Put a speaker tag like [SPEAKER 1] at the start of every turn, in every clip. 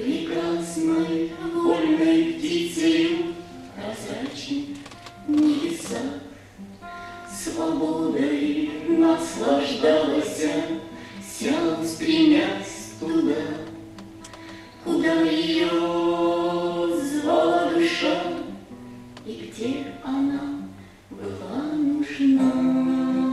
[SPEAKER 1] прекрасной, вольной птицею, прозрачных небесах, свободой наслаждалась, вся стремясь туда, куда ее звала душа, и где она была нужна.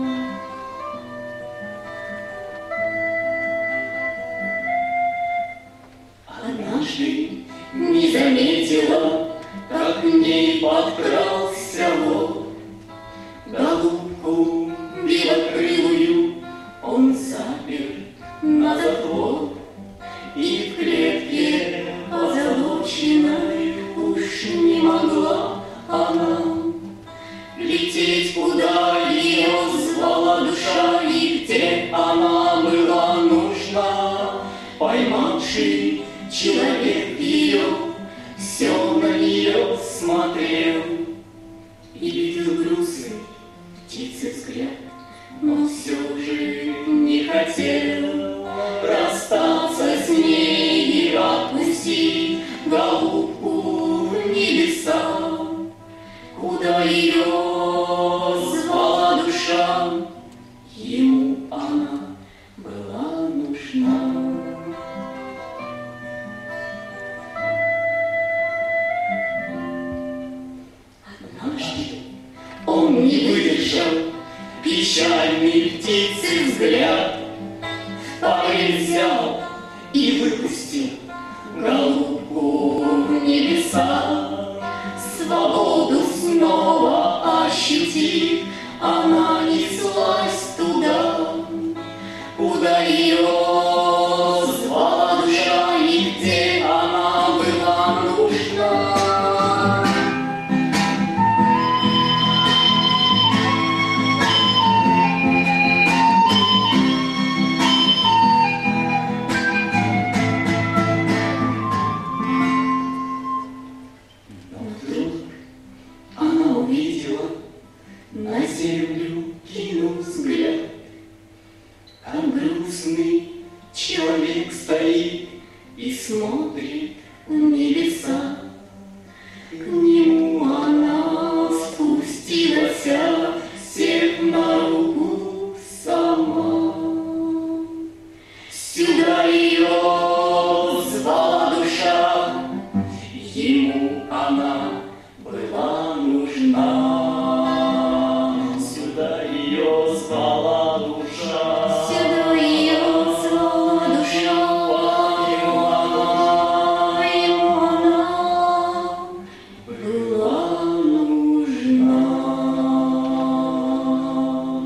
[SPEAKER 1] Однажды не заметила, как к ней подкрался вор. Голубку белокрылую он запер на затвор, и в клетке позолоченной уж не могла она лететь, куда ее звала душа, и где она была нужна. Поймавший человек ее все на нее смотрел и видел грустный птицы взгляд, но все же не хотел расстаться с ней и отпустить голубку в небеса, куда ее звала душа, ему она была нужна. Он не выдержал печальный птицы взгляд, в порыв взял и выпустил голубку в небеса. Свободу снова ощутив, она неслась туда, куда ее звала душа, и где она была нужна. На землю кинул взгляд, как грустный человек стоит и смотрит в небеса.